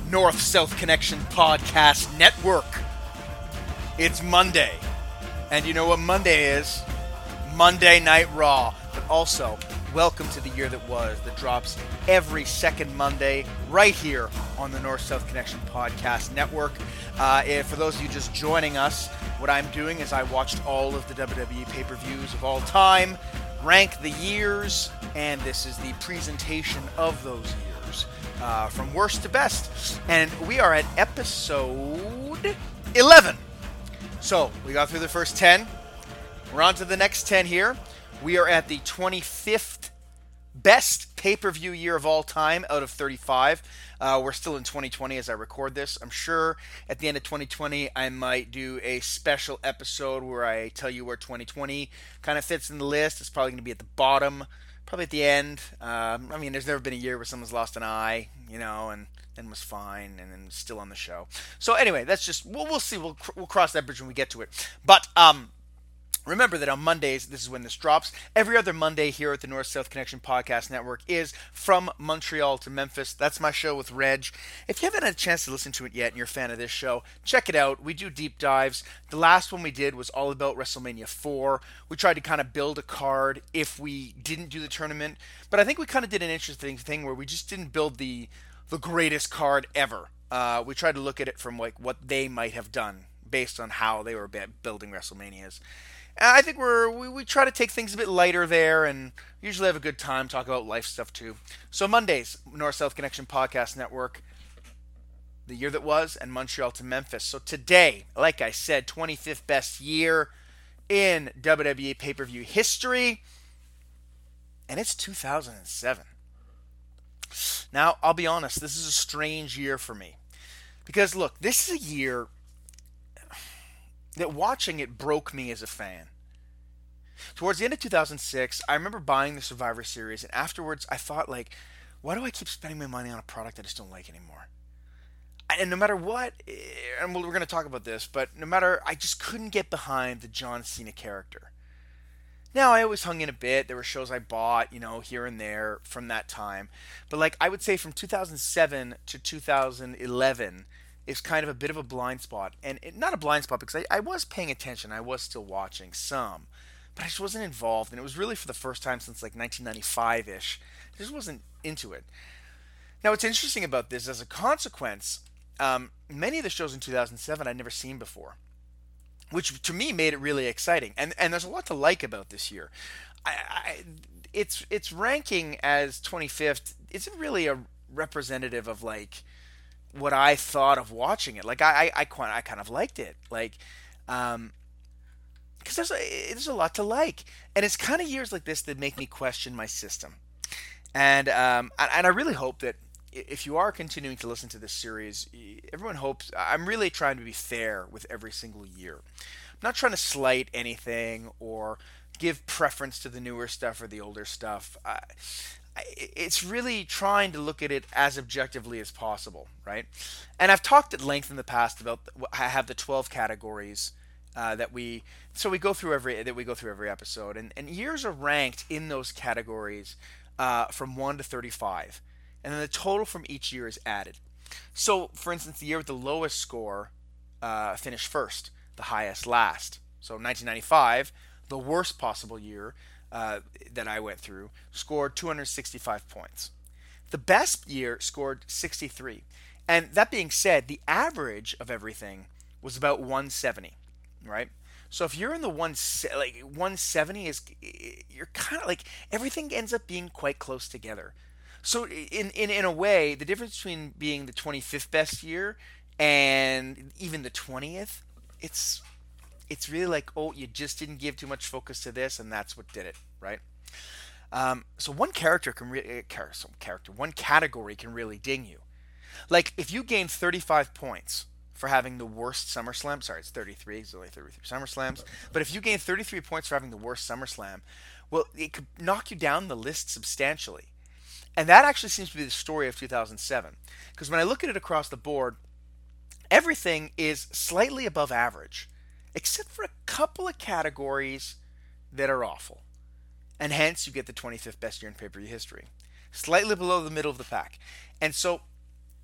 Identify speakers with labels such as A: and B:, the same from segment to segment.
A: North-South Connection Podcast Network. It's Monday. And you know what Monday is? Monday Night Raw. But also, welcome to the year that was, that drops every second Monday right here on the North-South Connection Podcast Network. For those of you just joining us, what I'm doing is I watched all of the WWE pay-per-views of all time, rank the years, and this is the presentation of those years. From worst to best. And we are at episode 11. So, we got through the first 10. We're on to the next 10 here. We are at the 25th best pay-per-view year of all time out of 35. We're still in 2020 as I record this. I'm sure at the end of 2020 I might do a special episode where I tell you where 2020 kind of fits in the list. It's probably going to be at the bottom. Probably at the end. There's never been a year where someone's lost an eye, and then was fine, and then still on the show. So anyway, that's just we'll see. We'll cross that bridge when we get to it. But remember that on Mondays, this is when this drops. Every other Monday here at the North-South Connection Podcast Network is From Montreal to Memphis. That's my show with Reg. If you haven't had a chance to listen to it yet and you're a fan of this show, check it out. We do deep dives. The last one we did was all about WrestleMania 4. We tried to kind of build a card if we didn't do the tournament. But I think we kind of did an interesting thing where we just didn't build the greatest card ever. We tried to look at it from like what they might have done based on how they were building WrestleManias. I think we try to take things a bit lighter there and usually have a good time, talk about life stuff too. So Mondays, North-South Connection Podcast Network, the year that was, and Montreal to Memphis. So today, like I said, 25th best year in WWE pay-per-view history, and it's 2007. Now, I'll be honest, this is a strange year for me. Because look, this is a year that watching it broke me as a fan. Towards the end of 2006, I remember buying the Survivor Series, and afterwards I thought, why do I keep spending my money on a product I just don't like anymore? And no matter what, and we're going to talk about this, but I just couldn't get behind the John Cena character. Now, I always hung in a bit. There were shows I bought, here and there from that time. But I would say from 2007 to 2011, is kind of a bit of a blind spot. And not a blind spot because I was paying attention. I was still watching some. But I just wasn't involved. And it was really for the first time since 1995-ish. I just wasn't into it. Now what's interesting about this, as a consequence, many of the shows in 2007 I'd never seen before. Which to me made it really exciting. And there's a lot to like about this year. Its ranking as 25th isn't really a representative of what I thought of watching it. I kind of liked it. Because there's a lot to like. And it's kind of years like this that make me question my system. And I really hope that if you are continuing to listen to this series, everyone hopes. I'm really trying to be fair with every single year. I'm not trying to slight anything or give preference to the newer stuff or the older stuff. It's really trying to look at it as objectively as possible, right? And I've talked at length in the past about I have the 12 categories that we go through every episode, and years are ranked in those categories from 1 to 35, and then the total from each year is added. So, for instance, the year with the lowest score finished first, the highest last. So, 1995, the worst possible year that I went through, scored 265 points. The best year scored 63. And that being said, the average of everything was about 170, right? So if you're in the 170 you're kind of everything ends up being quite close together. So in a way, the difference between being the 25th best year and even the 20th, it's really you just didn't give too much focus to this, and that's what did it, right? So one category can really ding you. If you gain 35 points for having the worst SummerSlam, sorry, it's 33, it's only 33 SummerSlams, but if you gain 33 points for having the worst SummerSlam, well, it could knock you down the list substantially. And that actually seems to be the story of 2007. Because when I look at it across the board, everything is slightly above average, except for a couple of categories that are awful. And hence, you get the 25th best year in pay-per-view history. Slightly below the middle of the pack. And so,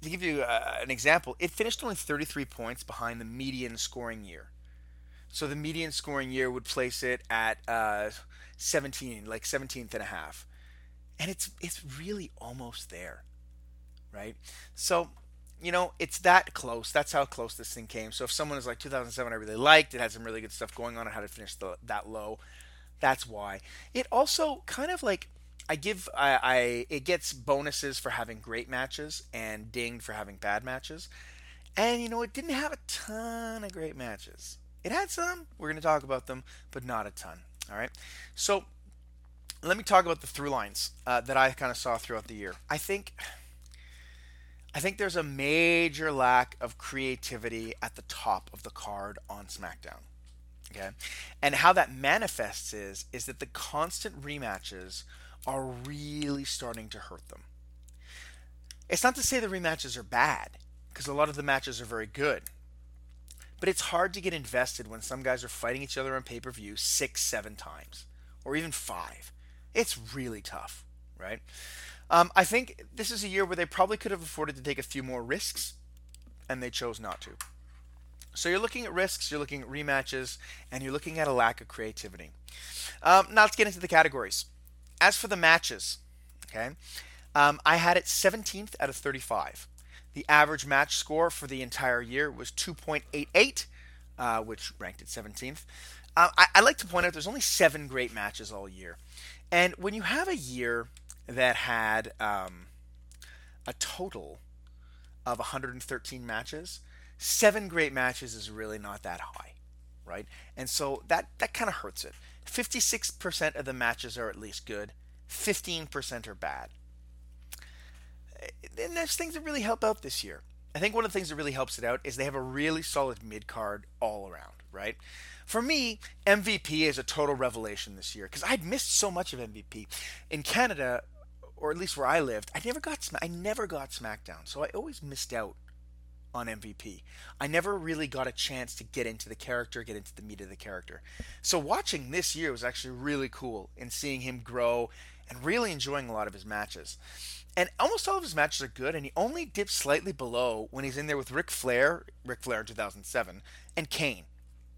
A: to give you an example, it finished only 33 points behind the median scoring year. So the median scoring year would place it at 17, like 17th and a half. And it's really almost there, right? So, it's that close. That's how close this thing came. So if someone is like 2007, I really liked, it had some really good stuff going on, it had it finish that low. That's why. It also kind of like it gets bonuses for having great matches and dinged for having bad matches. And it didn't have a ton of great matches. It had some. We're going to talk about them, but not a ton. All right. So let me talk about the through lines that I kind of saw throughout the year. I think there's a major lack of creativity at the top of the card on SmackDown. Okay, and how that manifests is that the constant rematches are really starting to hurt them. It's not to say the rematches are bad, because a lot of the matches are very good. But it's hard to get invested when some guys are fighting each other on pay-per-view 6, 7 times, or even 5. It's really tough, right? I think this is a year where they probably could have afforded to take a few more risks, and they chose not to. So you're looking at risks, you're looking at rematches, and you're looking at a lack of creativity. Now let's get into the categories. As for the matches, okay, I had it 17th out of 35. The average match score for the entire year was 2.88, which ranked at 17th. I like to point out there's only 7 great matches all year. And when you have a year that had a total of 113 matches, 7 great matches is really not that high, right? And so that kind of hurts it. 56% of the matches are at least good, 15% are bad. And there's things that really help out this year. I think one of the things that really helps it out is they have a really solid mid-card all around, right? For me, MVP is a total revelation this year because I'd missed so much of MVP. In Canada, or at least where I lived, I never got SmackDown, so I always missed out on MVP. I never really got a chance to get into the character, get into the meat of the character. So watching this year was actually really cool and seeing him grow and really enjoying a lot of his matches. And almost all of his matches are good, and he only dips slightly below when he's in there with Ric Flair in 2007, and Kane.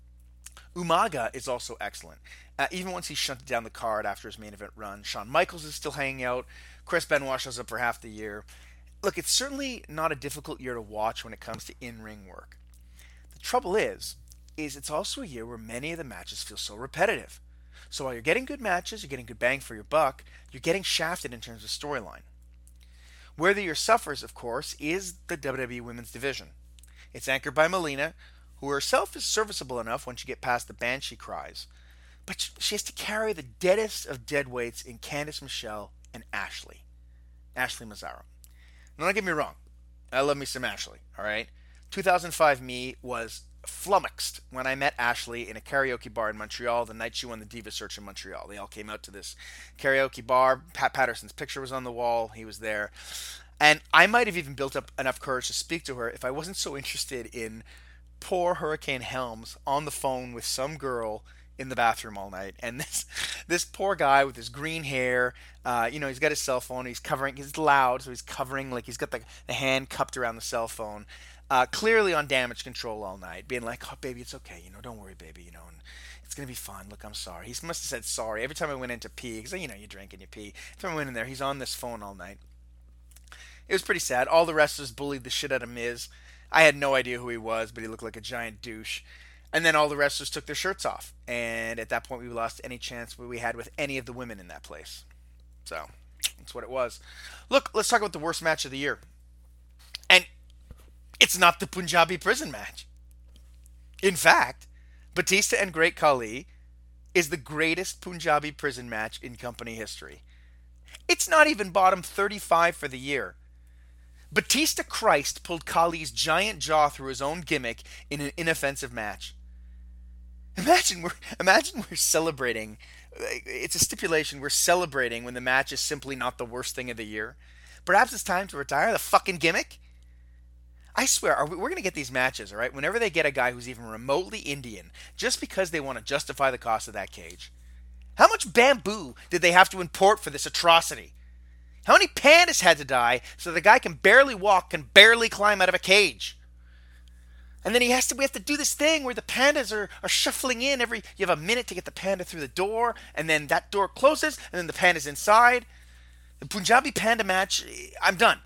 A: Umaga is also excellent. Even once he's shunted down the card after his main event run, Shawn Michaels is still hanging out. Chris Benoit shows up for half the year. Look, it's certainly not a difficult year to watch when it comes to in-ring work. The trouble is it's also a year where many of the matches feel so repetitive. So while you're getting good matches, you're getting good bang for your buck, you're getting shafted in terms of storyline. Where the year suffers, of course, is the WWE Women's Division. It's anchored by Melina, who herself is serviceable enough once you get past the Banshee cries. But she has to carry the deadest of dead weights in Candice Michelle and Ashley Mazzaro. Now, don't get me wrong. I love me some Ashley, all right? 2005 me was flummoxed when I met Ashley in a karaoke bar in Montreal the night she won the Diva Search in Montreal. They all came out to this karaoke bar. Pat Patterson's picture was on the wall. He was there. And I might have even built up enough courage to speak to her if I wasn't so interested in poor Hurricane Helms on the phone with some girl in the bathroom all night. And this poor guy with his green hair, he's got his cell phone. He's covering, he's loud, so he's covering, like he's got the hand cupped around the cell phone. Clearly on damage control all night, being like, "Oh, baby, it's okay, don't worry, baby, and it's gonna be fine. Look, I'm sorry." He must have said sorry every time I went in to pee, because you drink and you pee. Every time I went in there, he's on this phone all night. It was pretty sad. All the wrestlers bullied the shit out of Miz. I had no idea who he was, but he looked like a giant douche. And then all the wrestlers took their shirts off, and at that point, we lost any chance we had with any of the women in that place. So that's what it was. Look, let's talk about the worst match of the year. And it's not the Punjabi prison match. In fact, Batista and Great Khali is the greatest Punjabi prison match in company history. It's not even bottom 35 for the year. Batista Christ pulled Khali's giant jaw through his own gimmick in an inoffensive match. Imagine we're celebrating. It's a stipulation. We're celebrating when the match is simply not the worst thing of the year. Perhaps it's time to retire the fucking gimmick. I swear, we're going to get these matches, all right? Whenever they get a guy who's even remotely Indian, just because they want to justify the cost of that cage. How much bamboo did they have to import for this atrocity? How many pandas had to die so the guy can barely walk, can barely climb out of a cage? And then we have to do this thing where the pandas are shuffling in you have a minute to get the panda through the door, and then that door closes, and then the panda's inside. The Punjabi panda match, I'm done.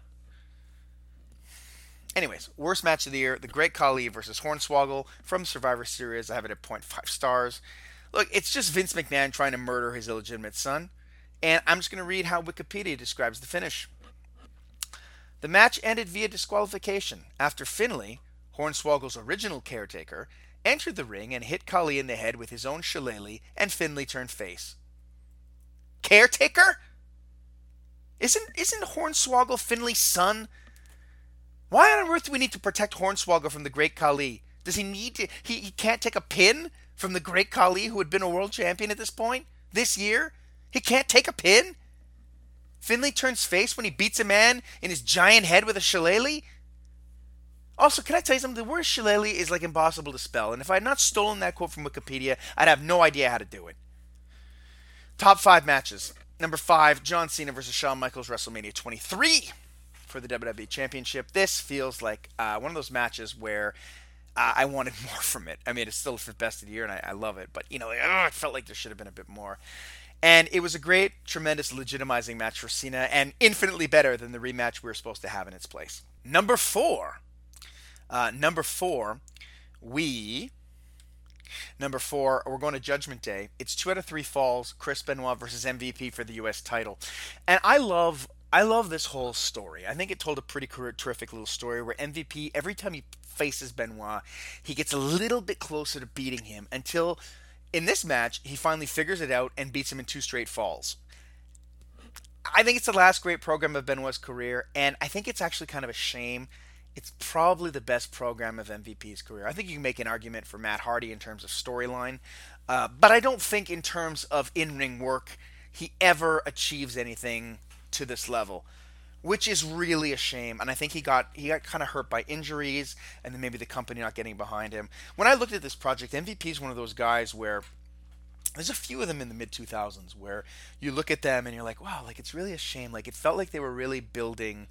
A: Anyways, worst match of the year, the Great Khali versus Hornswoggle from Survivor Series. I have it at 0.5 stars. Look, it's just Vince McMahon trying to murder his illegitimate son. And I'm just going to read how Wikipedia describes the finish. The match ended via disqualification after Finlay, Hornswoggle's original caretaker, entered the ring and hit Khali in the head with his own shillelagh, and Finlay turned face. Caretaker? Isn't Hornswoggle Finlay's son? Why on earth do we need to protect Hornswoggle from the Great Khali? Does he need to... He can't take a pin from the Great Khali, who had been a world champion at this point? This year? He can't take a pin? Finlay turns face when he beats a man in his giant head with a shillelagh? Also, can I tell you something? The word shillelagh is like impossible to spell. And if I had not stolen that quote from Wikipedia, I'd have no idea how to do it. Top 5 matches. Number 5, John Cena versus Shawn Michaels, WrestleMania 23. For the WWE Championship. This feels like one of those matches where I wanted more from it. I mean, it's still the best of the year, and I love it. But, it felt like there should have been a bit more. And it was a great, tremendous, legitimizing match for Cena, and infinitely better than the rematch we were supposed to have in its place. Number 4, we're going to Judgment Day. It's 2 out of 3 falls, Chris Benoit versus MVP for the U.S. title. And I love this whole story. I think it told a pretty terrific little story where MVP, every time he faces Benoit, he gets a little bit closer to beating him until, in this match, he finally figures it out and beats him in 2 straight falls. I think it's the last great program of Benoit's career, and I think it's actually kind of a shame. It's probably the best program of MVP's career. I think you can make an argument for Matt Hardy in terms of storyline, but I don't think in terms of in-ring work he ever achieves anything to this level, which is really a shame. And I think he got kind of hurt by injuries, and then maybe the company not getting behind him. When I looked at this project, MVP is one of those guys where there's a few of them in the mid 2000s where you look at them and you're like, wow, like it's really a shame. Like it felt like they were really building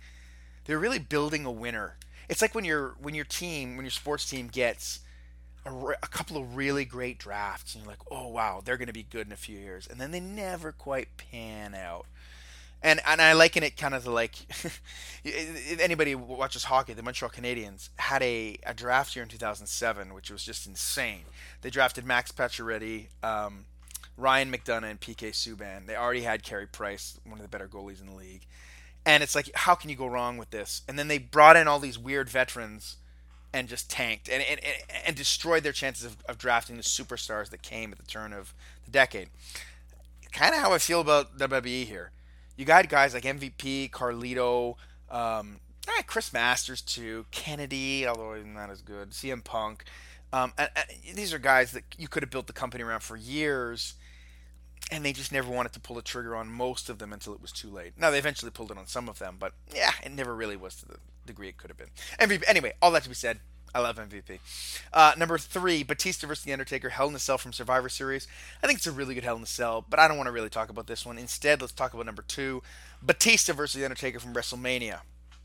A: a winner. It's like when your sports team gets a couple of really great drafts and you're like, oh wow, they're going to be good in a few years, and then they never quite pan out. And I liken it kind of to like, if anybody who watches hockey, the Montreal Canadiens had a draft year in 2007, which was just insane. They drafted Max Pacioretty, Ryan McDonough, and PK Subban. They already had Carey Price, one of the better goalies in the league. And it's like, how can you go wrong with this? And then they brought in all these weird veterans and just tanked and destroyed their chances of drafting the superstars that came at the turn of the decade. Kind of how I feel about WWE here. You got guys like MVP, Carlito, Chris Masters too, Kennedy, although he's not as good, CM Punk. And these are guys that you could have built the company around for years, and they just never wanted to pull the trigger on most of them until it was too late. Now, they eventually pulled it on some of them, but yeah, it never really was to the degree it could have been. MVP, anyway, all that to be said, I love MVP. Number 3, Batista versus The Undertaker, Hell in a Cell from Survivor Series. I think it's a really good Hell in a Cell, but I don't want to really talk about this one. Instead, let's talk about number 2, Batista versus The Undertaker from WrestleMania.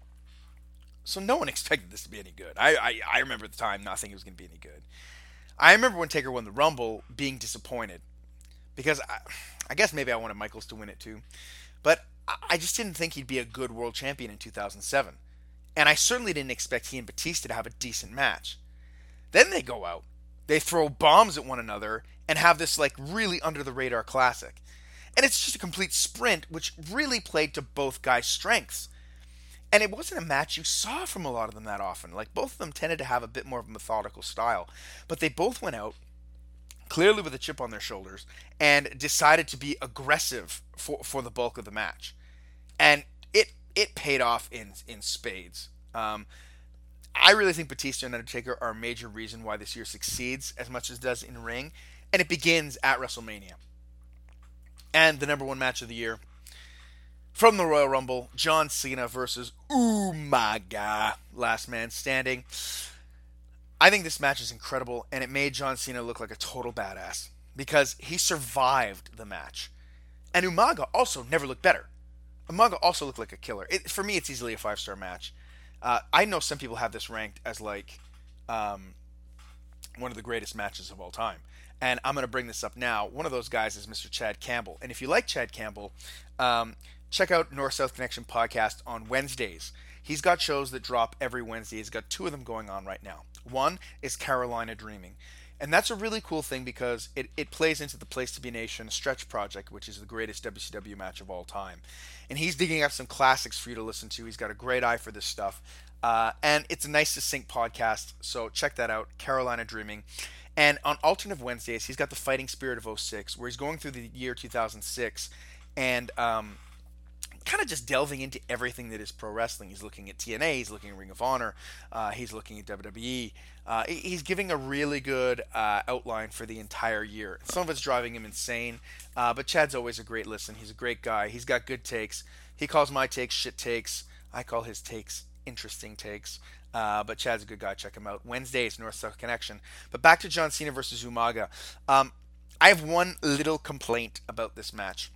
A: So no one expected this to be any good. I remember at the time not thinking it was going to be any good. I remember when Taker won the Rumble being disappointed. Because I guess maybe I wanted Michaels to win it too. But I just didn't think he'd be a good world champion in 2007. And I certainly didn't expect he and Batista to have a decent match. Then they go out, they throw bombs at one another, and have this like really under the radar classic. And it's just a complete sprint, which really played to both guys' strengths. And it wasn't a match you saw from a lot of them that often. Like both of them tended to have a bit more of a methodical style. But they both went out, clearly with a chip on their shoulders, and decided to be aggressive for the bulk of the match. And it paid off in spades. I really think Batista and Undertaker are a major reason why this year succeeds as much as it does in ring. And it begins at WrestleMania. And the number 1 match of the year, from the Royal Rumble, John Cena versus Umaga, Last Man Standing. I think this match is incredible, and it made John Cena look like a total badass because he survived the match. And Umaga also never looked better. Umaga also looked like a killer. For me, it's easily a 5-star match. I know some people have this ranked as like um, one of the greatest matches of all time. And I'm going to bring this up now. One of those guys is Mr. Chad Campbell. And if you like Chad Campbell, check out North South Connection podcast on Wednesdays. He's got shows that drop every Wednesday. He's got 2 of them going on right now. One is Carolina Dreaming. And that's a really cool thing because it plays into the Place to Be Nation stretch project, which is the greatest WCW match of all time. And he's digging up some classics for you to listen to. He's got a great eye for this stuff. And it's a nice, succinct podcast. So check that out, Carolina Dreaming. And on Alternative Wednesdays, he's got the Fighting Spirit of '06, where he's going through the year 2006 and kind of just delving into everything that is pro wrestling. He's looking at TNA, he's looking at Ring of Honor, he's looking at WWE. He's giving a really good outline for the entire year. Some of it's driving him insane, but Chad's always a great listen. He's a great guy. He's got good takes. He calls my takes shit takes. I call his takes interesting takes. But Chad's a good guy. Check him out. Wednesdays, North-South Connection. But back to John Cena versus Umaga. I have one little complaint about this match.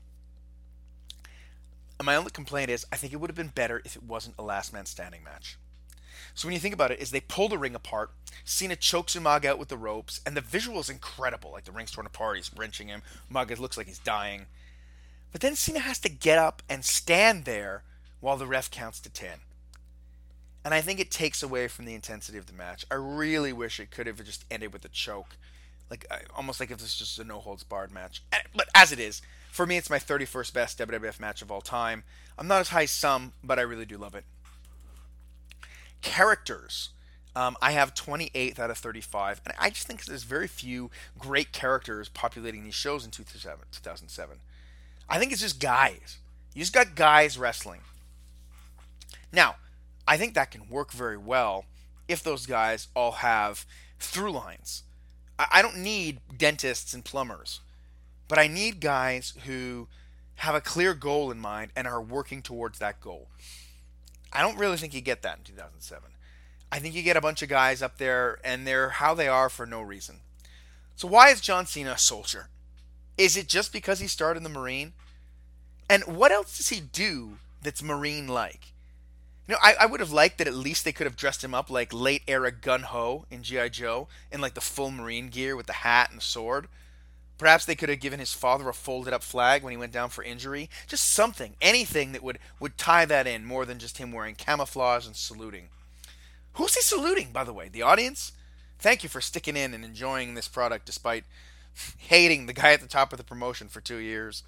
A: My only complaint is I think it would have been better if it wasn't a last man standing match. So when you think about it, is they pull the ring apart, Cena chokes Umaga out with the ropes, and the visual is incredible. Like the ring's torn apart, he's wrenching him, Umaga looks like he's dying. But then Cena has to get up and stand there while the ref counts to 10. And I think it takes away from the intensity of the match. I really wish it could have just ended with a choke. Like almost like if this was just a no-holds-barred match. But as it is, for me it's my 31st best WWF match of all time. I'm not as high as some, but I really do love it. Characters. I have 28th out of 35. And I just think there's very few great characters populating these shows in 2007. I think it's just guys. You just got guys wrestling. Now, I think that can work very well if those guys all have through lines. I don't need dentists and plumbers, but I need guys who have a clear goal in mind and are working towards that goal. I don't really think you get that in 2007. I think you get a bunch of guys up there and they're how they are for no reason. So why is John Cena a soldier? Is it just because he started in the Marine? And what else does he do that's Marine-like? You know, I would have liked that at least they could have dressed him up like late era Gun Ho in G.I. Joe in like the full Marine gear with the hat and the sword. Perhaps they could have given his father a folded up flag when he went down for injury. Just something, anything that would tie that in more than just him wearing camouflage and saluting. Who's he saluting, by the way? The audience? Thank you for sticking in and enjoying this product despite hating the guy at the top of the promotion for 2 years.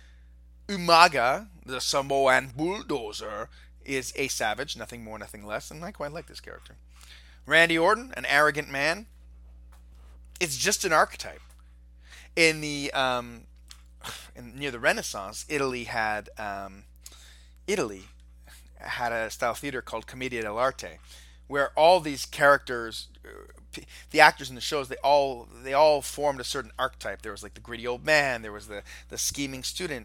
A: Umaga, the Samoan bulldozer, is a savage, nothing more, nothing less, and I quite like this character. Randy Orton, an arrogant man. It's just an archetype. In the near the Renaissance, Italy had a style theater called Commedia dell'arte, where all these characters, the actors in the shows, they all formed a certain archetype. There was like the gritty old man. There was the scheming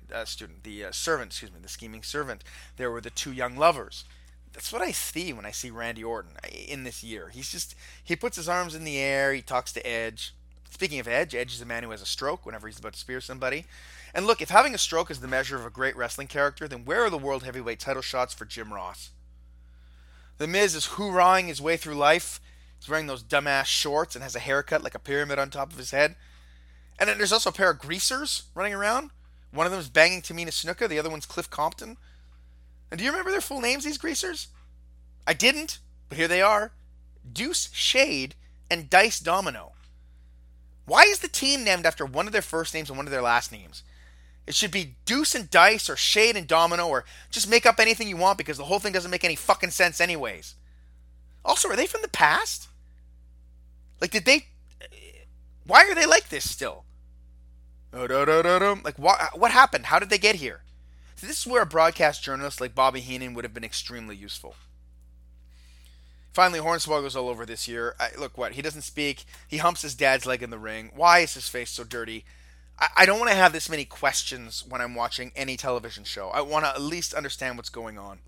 A: the scheming servant. There were the 2 young lovers. That's what I see when I see Randy Orton in this year. He puts his arms in the air. He talks to Edge. Speaking of Edge, Edge is a man who has a stroke whenever he's about to spear somebody. And look, if having a stroke is the measure of a great wrestling character, then where are the World Heavyweight title shots for Jim Ross? The Miz is hoorahing his way through life. He's wearing those dumbass shorts and has a haircut like a pyramid on top of his head. And then there's also a pair of greasers running around. One of them is banging Tamina Snuka. The other one's Cliff Compton. And do you remember their full names, these greasers? I didn't, but here they are. Deuce Shade and Dice Domino. Why is the team named after one of their first names and one of their last names? It should be Deuce and Dice or Shade and Domino or just make up anything you want because the whole thing doesn't make any fucking sense anyways. Also, are they from the past? Like, why are they like this still? Like, what happened? How did they get here? So this is where a broadcast journalist like Bobby Heenan would have been extremely useful. Finally, Hornswoggle's all over this year. Look, he doesn't speak. He humps his dad's leg in the ring. Why is his face so dirty? I don't want to have this many questions when I'm watching any television show. I want to at least understand what's going on.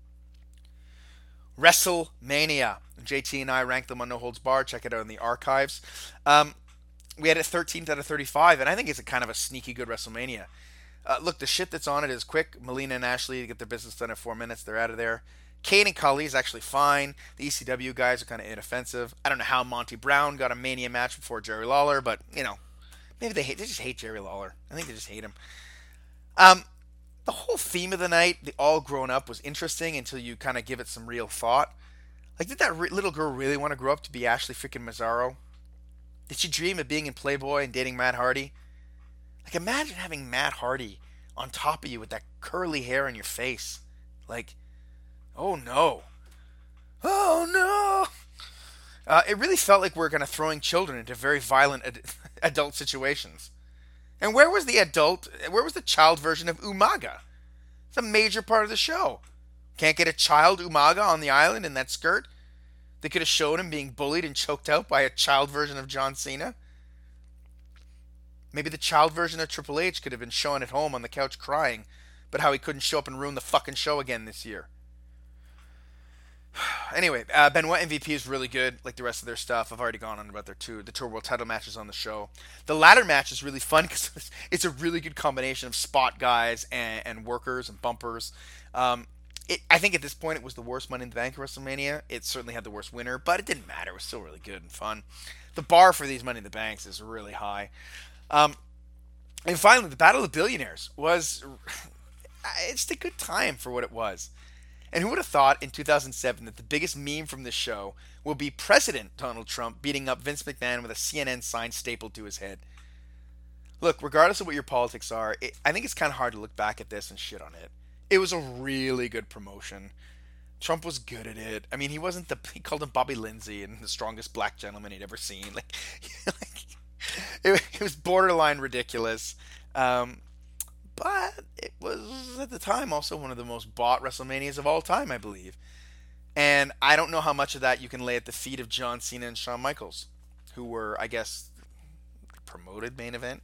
A: WrestleMania. JT and I ranked them on No Holds Barred. Check it out in the archives. We had it 13th out of 35, and I think it's a kind of a sneaky good WrestleMania. Look, the shit that's on it is quick. Melina and Ashley get their business done in 4 minutes. They're out of there. Kane and Khali is actually fine. The ECW guys are kind of inoffensive. I don't know how Monty Brown got a Mania match before Jerry Lawler, but maybe they just hate Jerry Lawler. I think they just hate him. Um, the whole theme of the night, the all grown up, was interesting until you kind of give it some real thought. Like, did that little girl really want to grow up to be Ashley freaking Mazzaro? Did she dream of being in Playboy and dating Matt Hardy? Like, imagine having Matt Hardy on top of you with that curly hair on your face. Like, oh no. Oh no. It really felt like we were kind of throwing children into very violent adult situations. And where was the child version of Umaga? It's a major part of the show. Can't get a child Umaga on the island in that skirt? They could have shown him being bullied and choked out by a child version of John Cena. Maybe the child version of Triple H could have been shown at home on the couch crying, but how he couldn't show up and ruin the fucking show again this year. Anyway, Benoit MVP is really good, like the rest of their stuff. I've already gone on about the Tour World Title matches on the show. The ladder match is really fun because it's a really good combination of spot guys and workers and bumpers. I think at this point it was the worst Money in the Bank at WrestleMania. It certainly had the worst winner, but it didn't matter. It was still really good and fun. The bar for these Money in the Banks is really high. And finally, the Battle of the Billionaires was it's a good time for what it was. And who would have thought in 2007 that the biggest meme from this show will be President Donald Trump beating up Vince McMahon with a CNN sign stapled to his head? Look, regardless of what your politics are, I think it's kind of hard to look back at this and shit on it. It was a really good promotion. Trump was good at it. I mean, he called him Bobby Lindsay and the strongest black gentleman he'd ever seen. It was borderline ridiculous. But it was, at the time, also one of the most bought WrestleManias of all time, I believe. And I don't know how much of that you can lay at the feet of John Cena and Shawn Michaels, who were, I guess, promoted main event.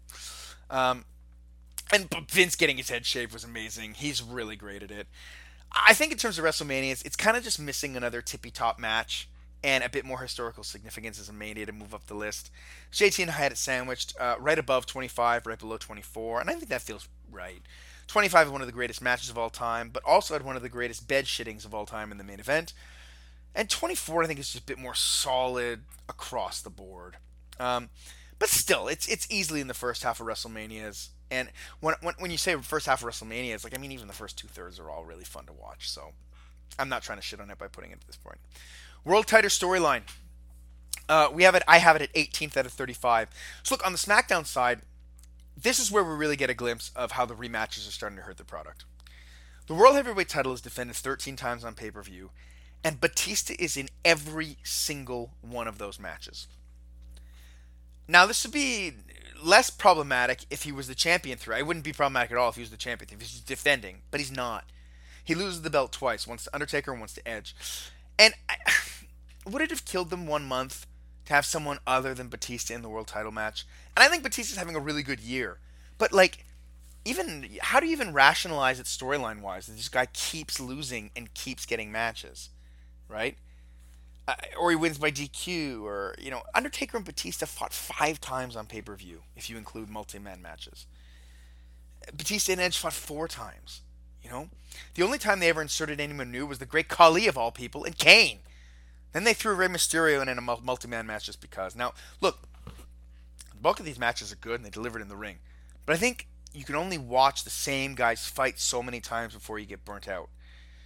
A: And Vince getting his head shaved was amazing. He's really great at it. I think in terms of WrestleManias, it's kind of just missing another tippy-top match and a bit more historical significance as a Mania to move up the list. JT and I had it sandwiched right above 25, right below 24, and I think that feels right. 25 is one of the greatest matches of all time, but also had one of the greatest bed shittings of all time in the main event. And 24, I think, is just a bit more solid across the board. But still, it's easily in the first half of WrestleManias. And when you say first half of WrestleMania, it's like, I mean, even the first two-thirds are all really fun to watch. So I'm not trying to shit on it by putting it at this point. World Title storyline. I have it at 18th out of 35. So look, on the SmackDown side, this is where we really get a glimpse of how the rematches are starting to hurt the product. The World Heavyweight title is defended 13 times on pay-per-view, and Batista is in every single one of those matches. Now, this would be less problematic if he was the champion throughout. It wouldn't be problematic at all if he was the champion, if he's defending, but he's not. He loses the belt twice, once to Undertaker and once to Edge. And would it have killed them 1 month to have someone other than Batista in the world title match? And I think Batista's having a really good year. But, how do you even rationalize it storyline-wise that this guy keeps losing and keeps getting matches, right? Or he wins by DQ, or, Undertaker and Batista fought 5 times on pay-per-view, if you include multi-man matches. Batista and Edge fought 4 times, The only time they ever inserted anyone new was the great Khali, of all people, and Kane. Then they threw Rey Mysterio in a multi-man match just because. Now, look, the bulk of these matches are good and they delivered in the ring. But I think you can only watch the same guys fight so many times before you get burnt out.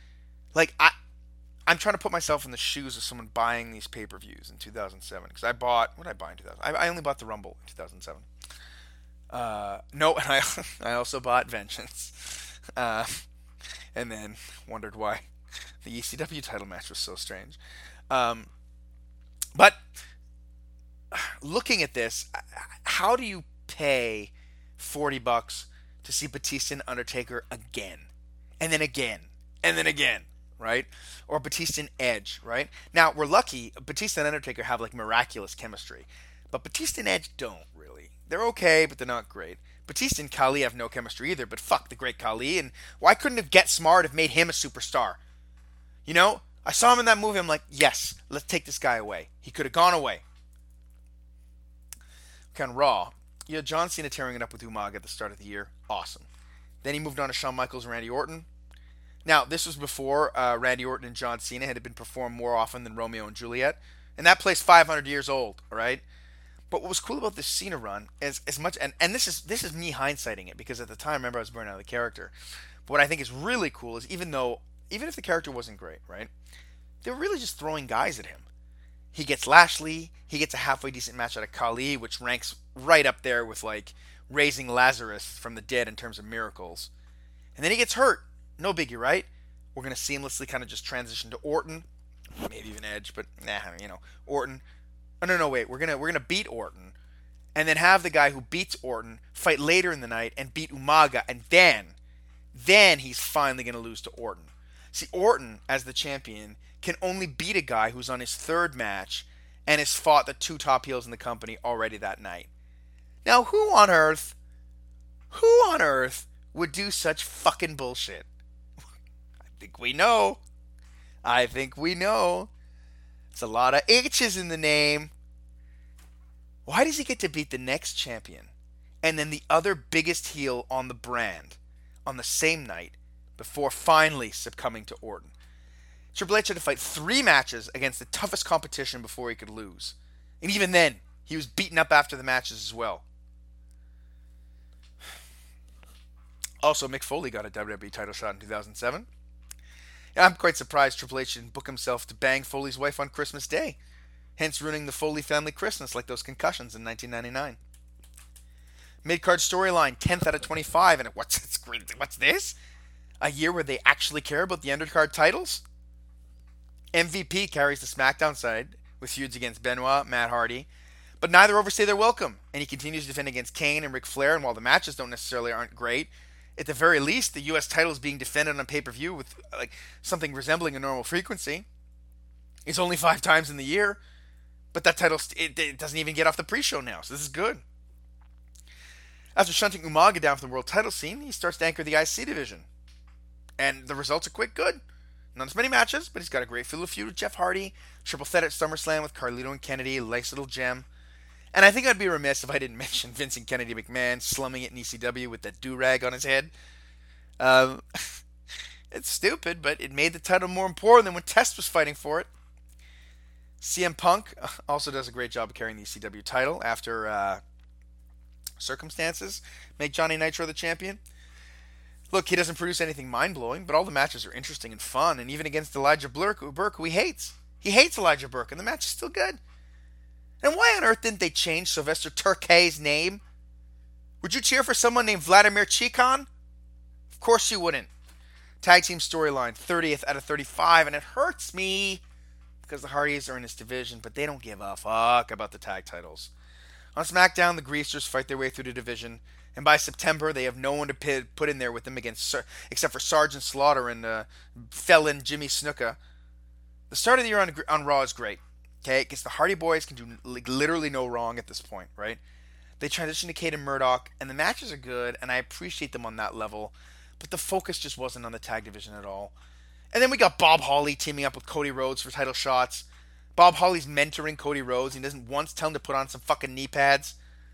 A: I'm trying to put myself in the shoes of someone buying these pay-per-views in 2007. Because what did I buy in 2000? I only bought the Rumble in 2007. No, and I also bought Vengeance. And then wondered why the ECW title match was so strange. But looking at this, how do you pay $40 to see Batista and Undertaker again? And then again. And then again, right? Or Batista and Edge, right? Now, we're lucky, Batista and Undertaker have miraculous chemistry. But Batista and Edge don't, really. They're okay, but they're not great. Batista and Khali have no chemistry either, but fuck the great Khali. And why couldn't have Get Smart have made him a superstar? I saw him in that movie. I'm like, yes, let's take this guy away. He could have gone away. Okay, on Raw, you had John Cena tearing it up with Umaga at the start of the year. Awesome. Then he moved on to Shawn Michaels and Randy Orton. Now, this was before Randy Orton and John Cena had been performed more often than Romeo and Juliet. And that play's 500 years old, all right? But what was cool about this Cena run is as much, and this is me hindsighting it, because at the time, remember, I was burning out of the character. But what I think is really cool is even if the character wasn't great, right? They were really just throwing guys at him. He gets Lashley. He gets a halfway decent match out of Khali, which ranks right up there with like raising Lazarus from the dead in terms of miracles. And then he gets hurt. No biggie, right? We're gonna seamlessly kind of just transition to Orton, maybe even Edge, but Orton. Oh no, wait. We're gonna beat Orton, and then have the guy who beats Orton fight later in the night and beat Umaga, and then he's finally gonna lose to Orton. See, Orton as the champion can only beat a guy who's on his third match and has fought the two top heels in the company already that night. Now, who on earth would do such fucking bullshit? I think we know. It's a lot of H's in the name. Why does he get to beat the next champion and then the other biggest heel on the brand on the same night before finally succumbing to Orton? Triple H had to fight 3 matches against the toughest competition before he could lose. And even then, he was beaten up after the matches as well. Also, Mick Foley got a WWE title shot in 2007. And I'm quite surprised Triple H didn't book himself to bang Foley's wife on Christmas Day, hence ruining the Foley family Christmas like those concussions in 1999. Mid-card storyline, 10th out of 25, and what's this? A year where they actually care about the undercard titles? MVP carries the SmackDown side with feuds against Benoit, Matt Hardy, but neither overstay their welcome, and he continues to defend against Kane and Ric Flair, and while the matches aren't great, at the very least, the U.S. title is being defended on pay-per-view with like something resembling a normal frequency. It's only 5 times in the year, but that title it doesn't even get off the pre-show now, so this is good. After shunting Umaga down from the world title scene, he starts to anchor the IC division, and the results are quite good. Not as many matches, but he's got a great feud with Jeff Hardy, triple threat at SummerSlam with Carlito and Kennedy, nice little gem. And I think I'd be remiss if I didn't mention Vincent Kennedy McMahon slumming it in ECW with that do-rag on his head. It's stupid, but it made the title more important than when Test was fighting for it. CM Punk also does a great job of carrying the ECW title after circumstances make Johnny Nitro the champion. Look, he doesn't produce anything mind-blowing, but all the matches are interesting and fun, and even against Elijah Burke, who he hates. He hates Elijah Burke, and the match is still good. And why on earth didn't they change Sylvester Terkay's name? Would you cheer for someone named Vladimir Chikon? Of course you wouldn't. Tag team storyline, 30th out of 35, and it hurts me because the Hardys are in this division, but they don't give a fuck about the tag titles. On SmackDown, the Greasers fight their way through the division, and by September, they have no one to put in there with them except for Sergeant Slaughter and felon Jimmy Snuka. The start of the year on Raw is great, okay? Because the Hardy Boys can do literally no wrong at this point, right? They transition to Kate and Murdoch, and the matches are good, and I appreciate them on that level, but the focus just wasn't on the tag division at all. And then we got Bob Holly teaming up with Cody Rhodes for title shots. Bob Holly's mentoring Cody Rhodes. He doesn't once tell him to put on some fucking knee pads.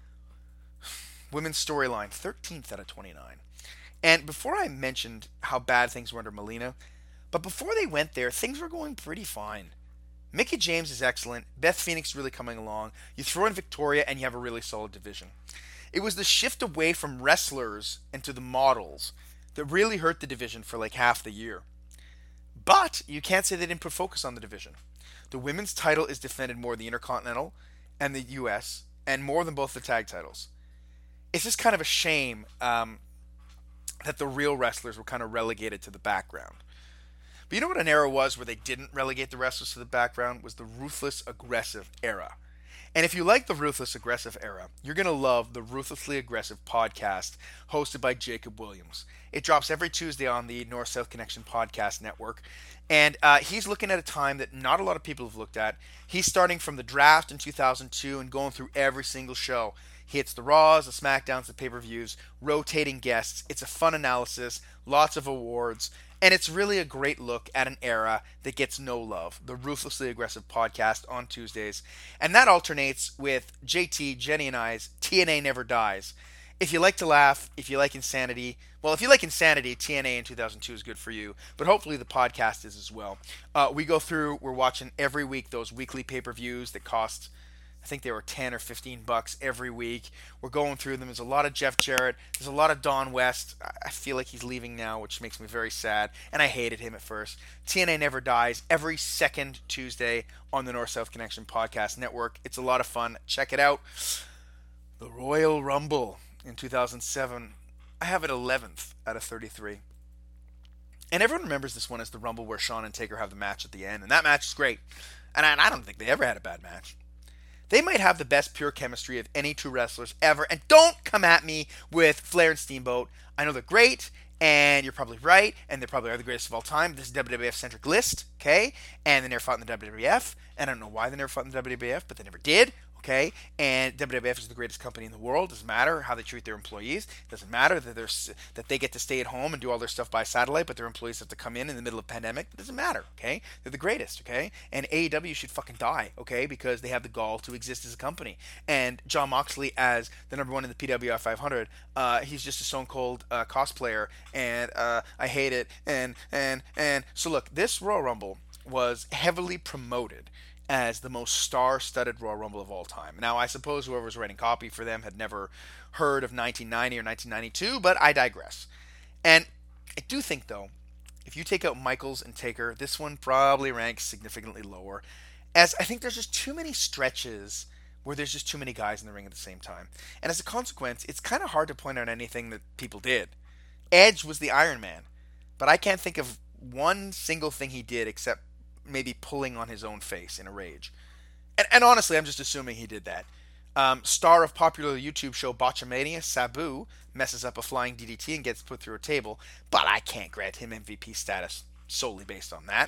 A: Women's storyline, 13th out of 29. And before I mentioned how bad things were under Melina, but before they went there, things were going pretty fine. Mickie James is excellent. Beth Phoenix really coming along. You throw in Victoria and you have a really solid division. It was the shift away from wrestlers into the models that really hurt the division for like half the year. But you can't say they didn't put focus on the division. The women's title is defended more in the Intercontinental and the US, and more than both the tag titles. It's just kind of a shame that the real wrestlers were kind of relegated to the background. But you know what an era was where they didn't relegate the wrestlers to the background? Was the Ruthless Aggressive era. And if you like the Ruthless Aggressive era, you're going to love the Ruthlessly Aggressive podcast hosted by Jacob Williams. It drops every Tuesday on the North-South Connection Podcast Network. And he's looking at a time that not a lot of people have looked at. He's starting from the draft in 2002 and going through every single show. He hits the Raws, the SmackDowns, the pay-per-views, rotating guests. It's a fun analysis, lots of awards, and it's really a great look at an era that gets no love. The Ruthlessly Aggressive podcast on Tuesdays. And that alternates with JT, Jenny, and I's TNA Never Dies. if you like to laugh, if you like insanity, well, if you like insanity, TNA in 2002 is good for you, but hopefully the podcast is as well. We're watching every week those weekly pay-per-views that cost, I think they were 10 or 15 bucks every week. We're going through them. There's a lot of Jeff Jarrett. There's a lot of Don West. I feel like he's leaving now, which makes me very sad, and I hated him at first. TNA Never Dies every second Tuesday on the North-South Connection Podcast Network. It's a lot of fun. Check it out. The Royal Rumble in 2007. I have it 11th out of 33. And everyone remembers this one as the Rumble where Shawn and Taker have the match at the end. And that match is great. And I don't think they ever had a bad match. They might have the best pure chemistry of any two wrestlers ever. And don't come at me with Flair and Steamboat. I know they're great, and you're probably right, and they probably are the greatest of all time. This is a WWF-centric list, okay? And they never fought in the WWF. And I don't know why they never fought in the WWF, but they never did. Okay, and WWF is the greatest company in the world. Doesn't matter how they treat their employees. Doesn't matter that they get to stay at home and do all their stuff by satellite, but their employees have to come in the middle of a pandemic. It doesn't matter. Okay, they're the greatest. Okay, and AEW should fucking die. Okay, because they have the gall to exist as a company. And Jon Moxley as the number one in the PWI 500, he's just a stone cold cosplayer, and I hate it. And so look, this Royal Rumble was heavily promoted as the most star-studded Royal Rumble of all time. Now, I suppose whoever was writing copy for them had never heard of 1990 or 1992, but I digress. And I do think, though, if you take out Michaels and Taker, this one probably ranks significantly lower, as I think there's just too many stretches where there's just too many guys in the ring at the same time. And as a consequence, it's kind of hard to point out anything that people did. Edge was the Iron Man, but I can't think of one single thing he did except maybe pulling on his own face in a rage. And honestly, I'm just assuming he did that. Star of popular YouTube show Botchamania, Sabu, messes up a flying DDT and gets put through a table, but I can't grant him MVP status solely based on that.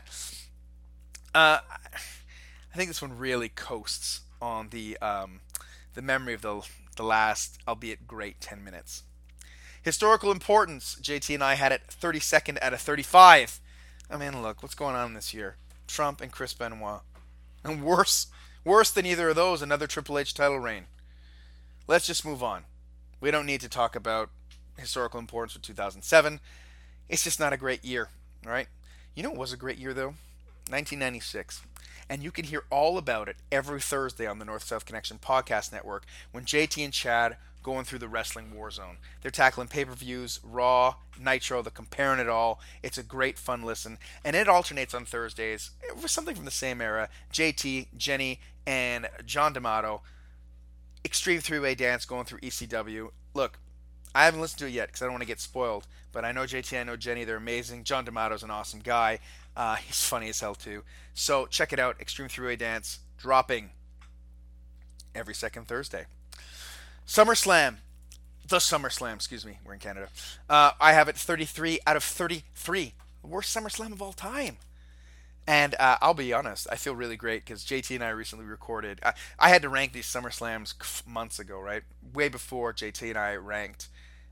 A: I think this one really coasts on the memory of the last, albeit great, 10 minutes. Historical importance, JT and I had it 32nd out of 35. I mean, look, what's going on this year? Trump and Chris Benoit. And worse than either of those, another Triple H title reign. Let's just move on. We don't need to talk about historical importance for 2007. It's just not a great year, right? You know what was a great year, though? 1996. And you can hear all about it every Thursday on the North-South Connection Podcast Network when JT and Chad going through the wrestling war zone. They're tackling pay-per-views, Raw, Nitro, they're comparing it all. It's a great fun listen. And it alternates on Thursdays with something from the same era. JT, Jenny, and John D'Amato. Extreme three-way dance going through ECW. Look, I haven't listened to it yet because I don't want to get spoiled. But I know JT, I know Jenny, they're amazing. John D'Amato's an awesome guy. He's funny as hell too. So check it out. Extreme three-way dance dropping every second Thursday. SummerSlam. The SummerSlam, excuse me. We're in Canada. I have it 33 out of 33. The worst SummerSlam of all time. And I'll be honest, I feel really great because JT and I recently recorded. I had to rank these SummerSlams months ago, right? Way before JT and I ranked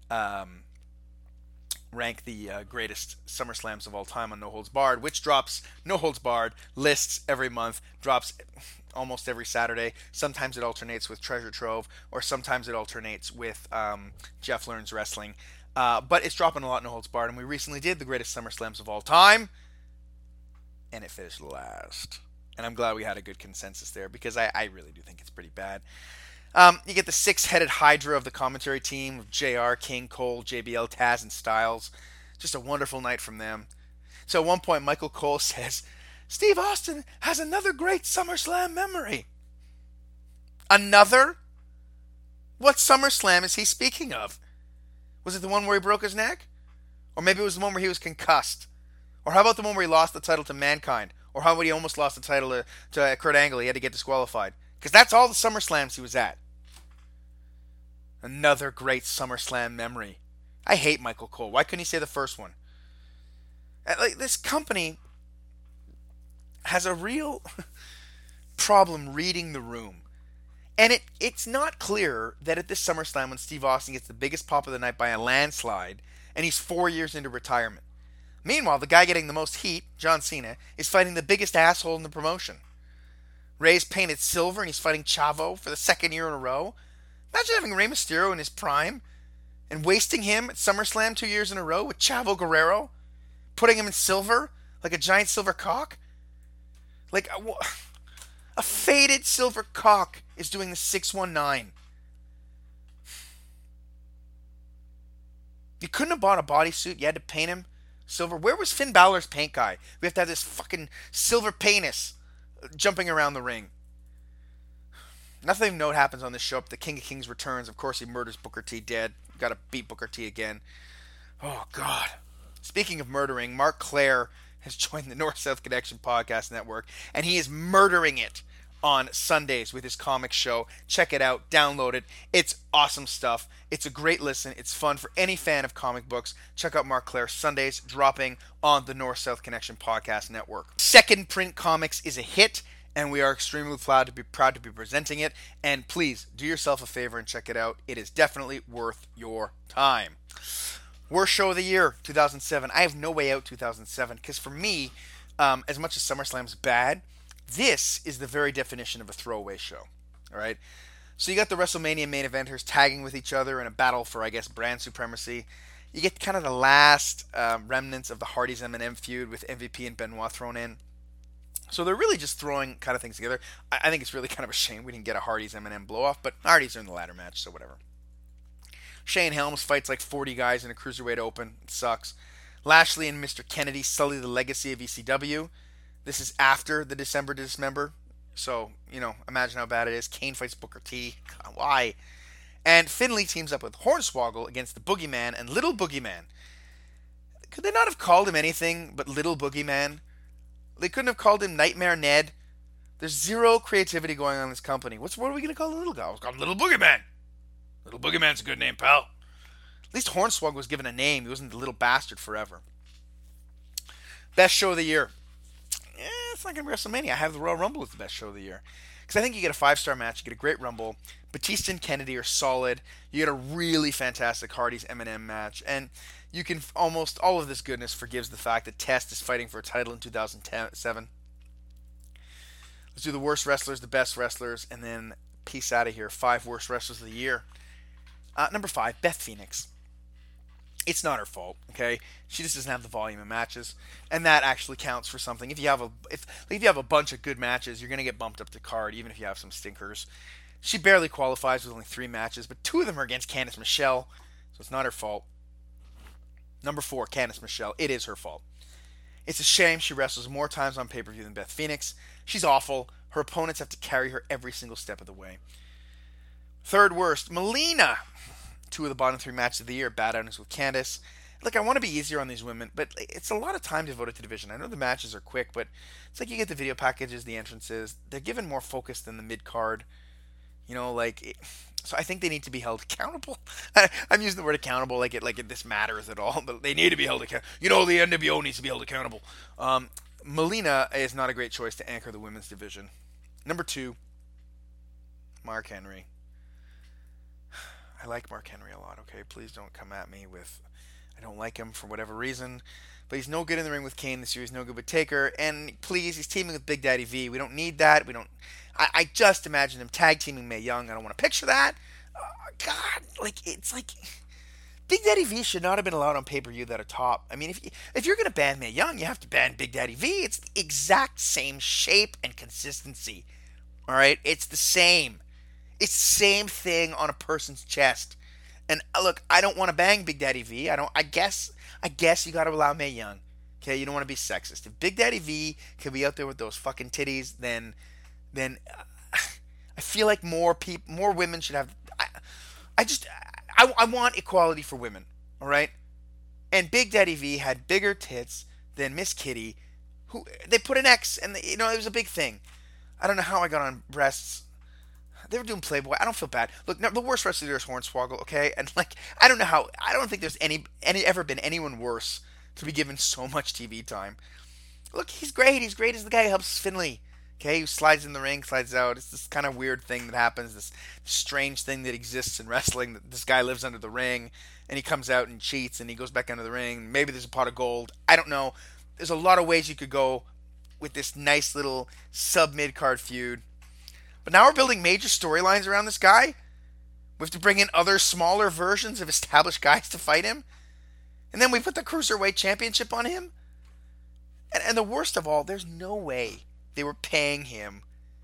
A: the greatest SummerSlams of all time on No Holds Barred, which drops No Holds Barred lists every month, drops almost every Saturday. Sometimes it alternates with Treasure Trove, or sometimes it alternates with Jeff Learns Wrestling. But it's dropping a lot No Holds Barred, and we recently did the greatest SummerSlams of all time, and it finished last. And I'm glad we had a good consensus there, because I really do think it's pretty bad. You get the six-headed Hydra of the commentary team of JR, King, Cole, JBL, Taz, and Styles. Just a wonderful night from them. So at one point, Michael Cole says, Steve Austin has another great SummerSlam memory. Another? What SummerSlam is he speaking of? Was it the one where he broke his neck? Or maybe it was the one where he was concussed? Or how about the one where he lost the title to Mankind? Or how about he almost lost the title to Kurt Angle? He had to get disqualified. Because that's all the SummerSlams he was at. Another great SummerSlam memory. I hate Michael Cole. Why couldn't he say the first one? Like, this company has a real problem reading the room. And it's not clear that at this SummerSlam when Steve Austin gets the biggest pop of the night by a landslide, and he's 4 years into retirement. Meanwhile, the guy getting the most heat, John Cena, is fighting the biggest asshole in the promotion. Rey's painted silver and he's fighting Chavo for the second year in a row. Imagine having Rey Mysterio in his prime And wasting him at SummerSlam 2 years in a row with Chavo Guerrero, putting him in silver like a giant silver cock. Like a faded silver cock is doing the 619. You couldn't have bought a bodysuit. You had to paint him silver. Where was Finn Balor's paint guy? We have to have this fucking silver penis jumping around the ring. Nothing of note happens on this show, but the King of Kings returns. Of course, he murders Booker T dead. Got to beat Booker T again. Oh, God. Speaking of murdering, Mark Claire has joined the North-South Connection Podcast Network, and he is murdering it on Sundays with his comic show. Check it out. Download it. It's awesome stuff. It's a great listen. It's fun for any fan of comic books. Check out Mark Claire Sundays, dropping on the North-South Connection Podcast Network. Second Print Comics is a hit, and we are extremely proud to be presenting it. And please do yourself a favor and check it out. It is definitely worth your time. Worst show of the year, 2007. I have No Way Out 2007 because for me, as much as SummerSlam's bad, this is the very definition of a throwaway show. All right. So you got the WrestleMania main eventers tagging with each other in a battle for, I guess, brand supremacy. You get kind of the last remnants of the Hardys M&M feud with MVP and Benoit thrown in. So they're really just throwing kind of things together. I think it's really kind of a shame we didn't get a Hardys M&M blow-off, but Hardys are in the ladder match, so whatever. Shane Helms fights like 40 guys in a Cruiserweight Open. It sucks. Lashley and Mr. Kennedy sully the legacy of ECW. This is after the December Dismember. So, imagine how bad it is. Kane fights Booker T. God, why? And Finlay teams up with Hornswoggle against the Boogeyman and Little Boogeyman. Could they not have called him anything but Little Boogeyman? They couldn't have called him Nightmare Ned. There's zero creativity going on in this company. What are we going to call the little guy? We'll call him Little Boogeyman. Little Boogeyman's a good name, pal. At least Hornswoggle was given a name. He wasn't the little bastard forever. Best show of the year. It's not going to be WrestleMania. I have the Royal Rumble as the best show of the year. Because I think you get a 5-star match. You get a great Rumble. Batista and Kennedy are solid. You get a really fantastic Hardys M&M match. And you can almost all of this goodness forgives the fact that Test is fighting for a title in 2007. Let's do the worst wrestlers, the best wrestlers, and then peace out of here. 5 worst wrestlers of the year. Number 5, Beth Phoenix. It's not her fault, okay? She just doesn't have the volume of matches, and that actually counts for something. If you have a bunch of good matches, you're gonna get bumped up to card, even if you have some stinkers. She barely qualifies with only 3 matches, but 2 of them are against Candice Michelle, so it's not her fault. Number 4, Candice Michelle. It is her fault. It's a shame she wrestles more times on pay-per-view than Beth Phoenix. She's awful. Her opponents have to carry her every single step of the way. Third worst, Melina. 2 of the bottom 3 matches of the year, bad outings with Candice. Look, I want to be easier on these women, but it's a lot of time devoted to division. I know the matches are quick, but it's like you get the video packages, the entrances. They're given more focus than the mid-card. So I think they need to be held accountable. I'm using the word accountable like this matters at all, but they need to be held accountable. The NWO needs to be held accountable. Melina is not a great choice to anchor the women's division. Number 2, Mark Henry. I like Mark Henry a lot, okay? Please don't come at me with, I don't like him for whatever reason. But he's no good in the ring with Kane this year. He's no good with Taker. And please, he's teaming with Big Daddy V. We don't need that. I just imagine him tag teaming Mae Young. I don't want to picture that. God, it's like Big Daddy V should not have been allowed on pay-per-view that are top. I mean, if you're going to ban Mae Young, you have to ban Big Daddy V. It's the exact same shape and consistency. All right? It's the same. It's the same thing on a person's chest. And look, I don't want to bang Big Daddy V. I guess you got to allow Mae Young. Okay, you don't want to be sexist. If Big Daddy V can be out there with those fucking titties, then I feel like more women should have. I want equality for women. All right, and Big Daddy V had bigger tits than Miss Kitty, who they put an X, and it was a big thing. I don't know how I got on breasts. They were doing Playboy. I don't feel bad. Look, the worst wrestler there is Hornswoggle, okay? And I don't think there's ever been anyone worse to be given so much TV time. Look, he's great. He's great as the guy who helps Finlay. Okay, who slides in the ring, slides out. It's this kind of weird thing that happens, this strange thing that exists in wrestling, that this guy lives under the ring, and he comes out and cheats, and he goes back under the ring. Maybe there's a pot of gold. I don't know. There's a lot of ways you could go with this nice little sub-mid-card feud. But now we're building major storylines around this guy? We have to bring in other smaller versions of established guys to fight him. And then we put the Cruiserweight Championship on him. And the worst of all, there's no way they were paying him.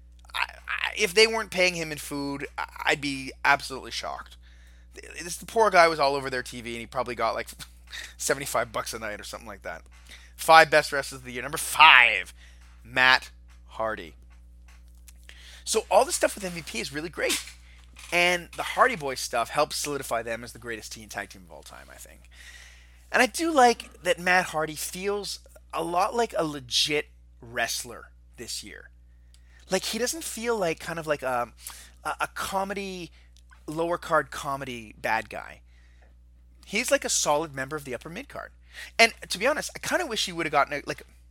A: If they weren't paying him in food, I'd be absolutely shocked. The poor guy was all over their TV, and he probably got like $75 a night or something like that. 5 best wrestlers of the year. Number 5, Matt Hardy. So all the stuff with MVP is really great. And the Hardy Boys stuff helps solidify them as the greatest tag team of all time, I think. And I do like that Matt Hardy feels a lot like a legit wrestler this year. Like, he doesn't feel like kind of like a comedy, lower card comedy bad guy. He's like a solid member of the upper mid card. And to be honest, I kind of wish he would have gotten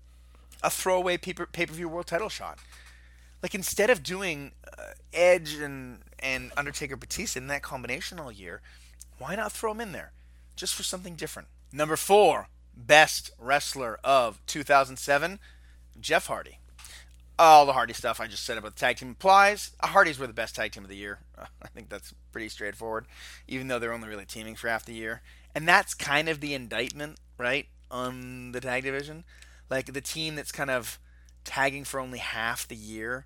A: a throwaway pay-per-view world title shot. Like, instead of doing Edge and Undertaker Batista in that combination all year, why not throw him in there? Just for something different. Number 4, best wrestler of 2007, Jeff Hardy. All the Hardy stuff I just said about the tag team applies. Hardys were the best tag team of the year. I think that's pretty straightforward, even though they're only really teaming for half the year. And that's kind of the indictment, right, on the tag division. Like, the team that's kind of tagging for only half the year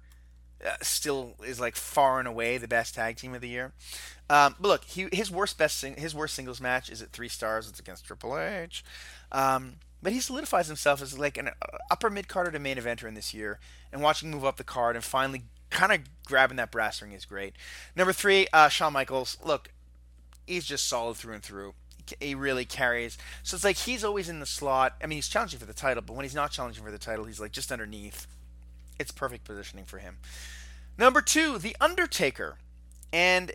A: still is like far and away the best tag team of the year. But look, his worst singles match is at 3 stars. It's against Triple H. But he solidifies himself as like an upper mid-carder to main eventer in this year, and watching him move up the card and finally kind of grabbing that brass ring is great. Number 3, Shawn Michaels. Look, he's just solid through and through. He really carries. So it's like he's always in the slot. I mean, he's challenging for the title, but when he's not challenging for the title, he's like just underneath. It's perfect positioning for him. Number 2, The Undertaker. And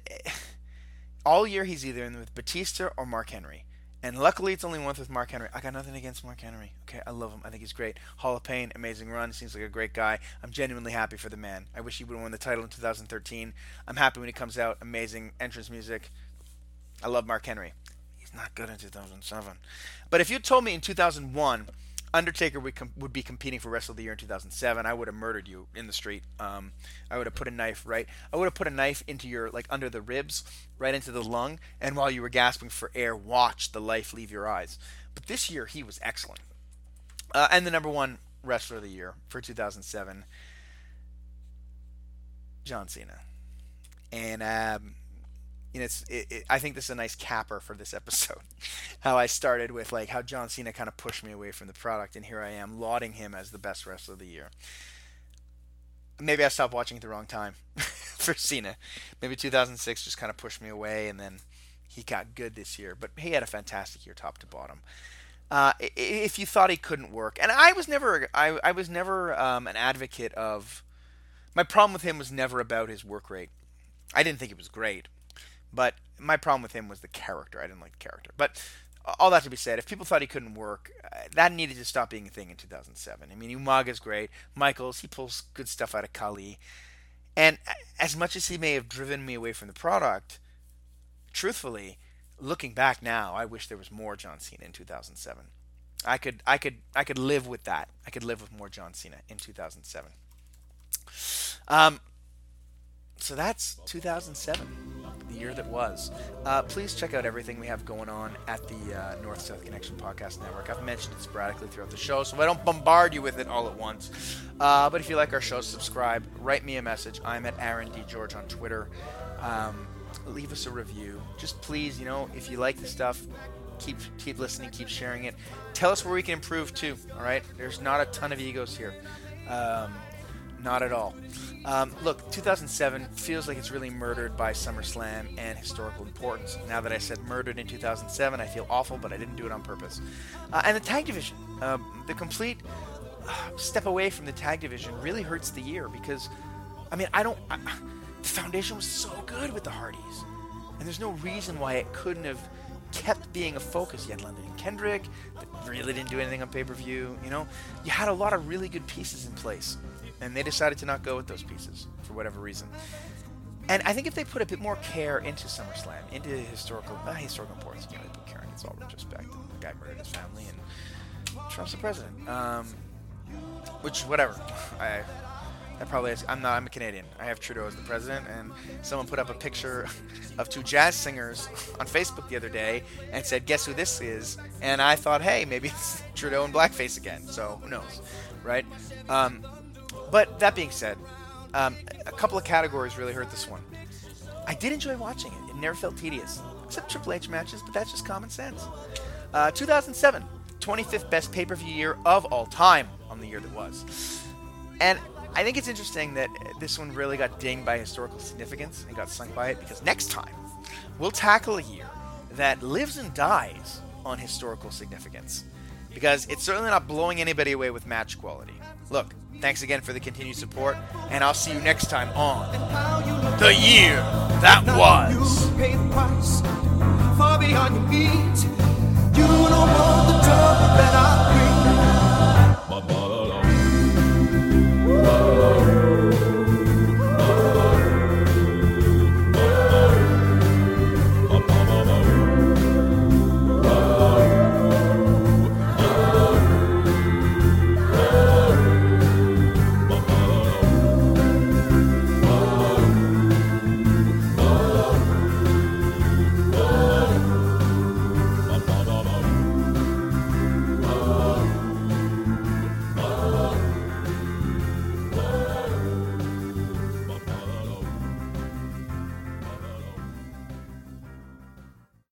A: all year he's either in with Batista or Mark Henry. And luckily it's only one with Mark Henry. I got nothing against Mark Henry. Okay, I love him. I think he's great. Hall of Pain, amazing run. Seems like a great guy. I'm genuinely happy for the man. I wish he would have won the title in 2013. I'm happy when he comes out. Amazing entrance music. I love Mark Henry. He's not good in 2007. But if you told me in 2001 Undertaker would be competing for Wrestle of the Year in 2007, I would have murdered you in the street. I would have put a knife I would have put a knife into your, like, under the ribs, right into the lung, and while you were gasping for air, watch the life leave your eyes. But this year, he was excellent. And the number 1 Wrestler of the Year for 2007, John Cena. And I think this is a nice capper for this episode. How I started with like how John Cena kind of pushed me away from the product, and here I am lauding him as the best wrestler of the year. Maybe I stopped watching at the wrong time for Cena. Maybe 2006 just kind of pushed me away, and then he got good this year. But he had a fantastic year, top to bottom. If you thought he couldn't work, and I was never an advocate of. My problem with him was never about his work rate. I didn't think it was great. But my problem with him was the character. I didn't like the character. But all that to be said, if people thought he couldn't work, that needed to stop being a thing in 2007. I mean, Umaga's great. Michaels, he pulls good stuff out of Kali. And as much as he may have driven me away from the product, truthfully, looking back now, I wish there was more John Cena in 2007. I could live with that. I could live with more John Cena in 2007. So that's 2007, the year that was. Please check out everything we have going on at the North-South Connection Podcast Network. I've mentioned it sporadically throughout the show, so I don't bombard you with it all at once. But if you like our show, subscribe. Write me a message. I'm at Aaron D. George on Twitter. Leave us a review. Just please, if you like the stuff, keep listening, keep sharing it. Tell us where we can improve too, all right? There's not a ton of egos here. Not at all. Look, 2007 feels like it's really murdered by SummerSlam and historical importance. Now that I said murdered in 2007, I feel awful, but I didn't do it on purpose. And the tag division, the complete step away from the tag division really hurts the year because, the foundation was so good with the Hardys. And there's no reason why it couldn't have kept being a focus. You had London and Kendrick that really didn't do anything on pay-per-view. You had a lot of really good pieces in place. And they decided to not go with those pieces for whatever reason. And I think if they put a bit more care into SummerSlam, into historical importance, they put care in, it's all retrospect. The guy murdered his family, and Trump's the president. Which, whatever. I'm a Canadian. I have Trudeau as the president, and someone put up a picture of two jazz singers on Facebook the other day and said, "Guess who this is?" And I thought, hey, maybe it's Trudeau in blackface again. So who knows, right? But that being said, a couple of categories really hurt this one. I did enjoy watching it. It never felt tedious, except Triple H matches, but that's just common sense. 2007, 25th best pay-per-view year of all time on the year that was. And I think it's interesting that this one really got dinged by historical significance and got sunk by it, because next time we'll tackle a year that lives and dies on historical significance, because it's certainly not blowing anybody away with match quality. Look, thanks again for the continued support, and I'll see you next time on The Year That Was.
B: You pay the price far beyond your means. You don't want the trouble that I